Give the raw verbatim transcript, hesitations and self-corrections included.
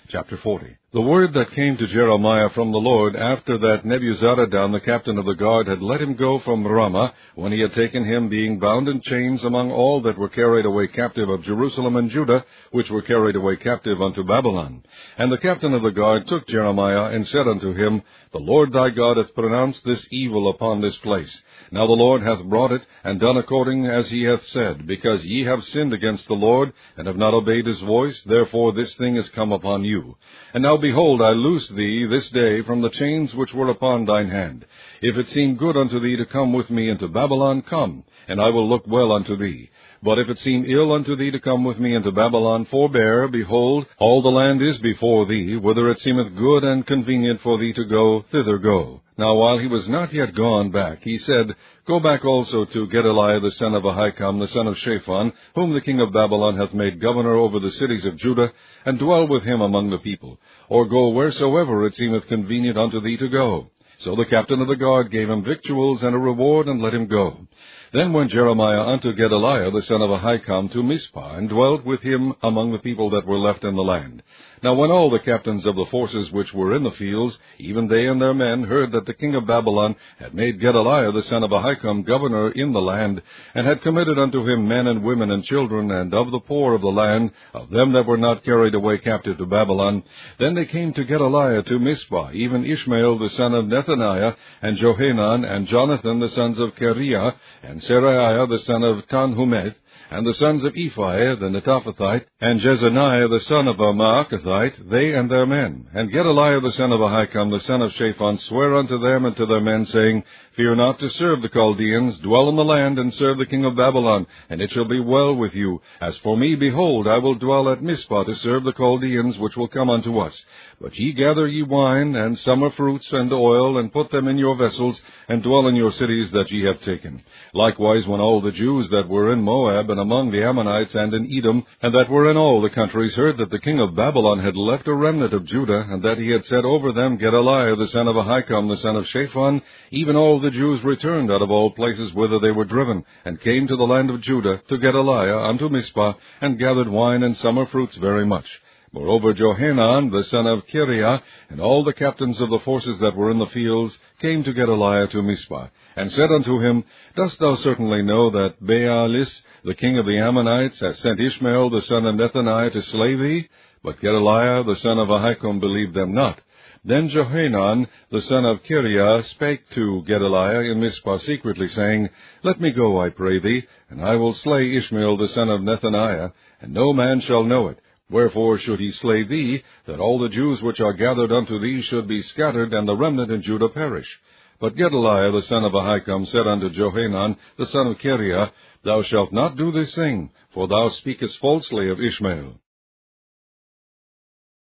Chapter forty. The word that came to Jeremiah from the Lord after that Nebuzaradan, the captain of the guard, had let him go from Ramah, when he had taken him, being bound in chains, among all that were carried away captive of Jerusalem and Judah, which were carried away captive unto Babylon. And the captain of the guard took Jeremiah, and said unto him, The Lord thy God hath pronounced this evil upon this place. Now the Lord hath brought it, and done according as he hath said, because ye have sinned against the Lord, and have not obeyed his voice, therefore this thing is come upon you. And now behold, I loose thee this day from the chains which were upon thine hand. If it seem good unto thee to come with me into Babylon, come, and I will look well unto thee. But if it seem ill unto thee to come with me into Babylon, forbear, behold, all the land is before thee, whither it seemeth good and convenient for thee to go, thither go. Now while he was not yet gone back, he said, Go back also to Gedaliah the son of Ahikam, the son of Shaphan, whom the king of Babylon hath made governor over the cities of Judah, and dwell with him among the people, or go wheresoever it seemeth convenient unto thee to go. So the captain of the guard gave him victuals and a reward, and let him go. Then went Jeremiah unto Gedaliah the son of Ahikam to Mizpah, and dwelt with him among the people that were left in the land. Now when all the captains of the forces which were in the fields, even they and their men, heard that the king of Babylon had made Gedaliah the son of Ahikam governor in the land, and had committed unto him men and women and children, and of the poor of the land, of them that were not carried away captive to Babylon, then they came to Gedaliah to Mizpah, even Ishmael the son of Nethaniah, and Johanan, and Jonathan the sons of Kareah, and Seraiah the son of Tanhumeth, and the sons of Ephai the Netophathite, and Jezaniah the son of a Maacathite, they and their men. And Gedaliah the son of Ahikam, the son of Shaphan, sware unto them and to their men, saying, Fear not to serve the Chaldeans, dwell in the land, and serve the king of Babylon, and it shall be well with you. As for me, behold, I will dwell at Mizpah to serve the Chaldeans, which will come unto us. But ye gather ye wine, and summer fruits, and oil, and put them in your vessels, and dwell in your cities that ye have taken. Likewise, when all the Jews that were in Moab, and among the Ammonites, and in Edom, and that were in all the countries, heard that the king of Babylon had left a remnant of Judah, and that he had set over them Gedaliah the son of Ahikam, the son of Shaphan, even all the Jews returned out of all places whither they were driven, and came to the land of Judah, to Gedaliah, unto Mizpah, and gathered wine and summer fruits very much. Moreover, Johanan the son of Kareah, and all the captains of the forces that were in the fields, came to Gedaliah to Mizpah, and said unto him, Dost thou certainly know that Baalis, the king of the Ammonites, hath sent Ishmael the son of Nethaniah to slay thee? But Gedaliah the son of Ahikam believed them not. Then Johanan the son of Kareah spake to Gedaliah in Mizpah secretly, saying, Let me go, I pray thee, and I will slay Ishmael the son of Nethaniah, and no man shall know it. Wherefore should he slay thee, that all the Jews which are gathered unto thee should be scattered, and the remnant in Judah perish? But Gedaliah the son of Ahikam said unto Johanan the son of Kareah, Thou shalt not do this thing, for thou speakest falsely of Ishmael.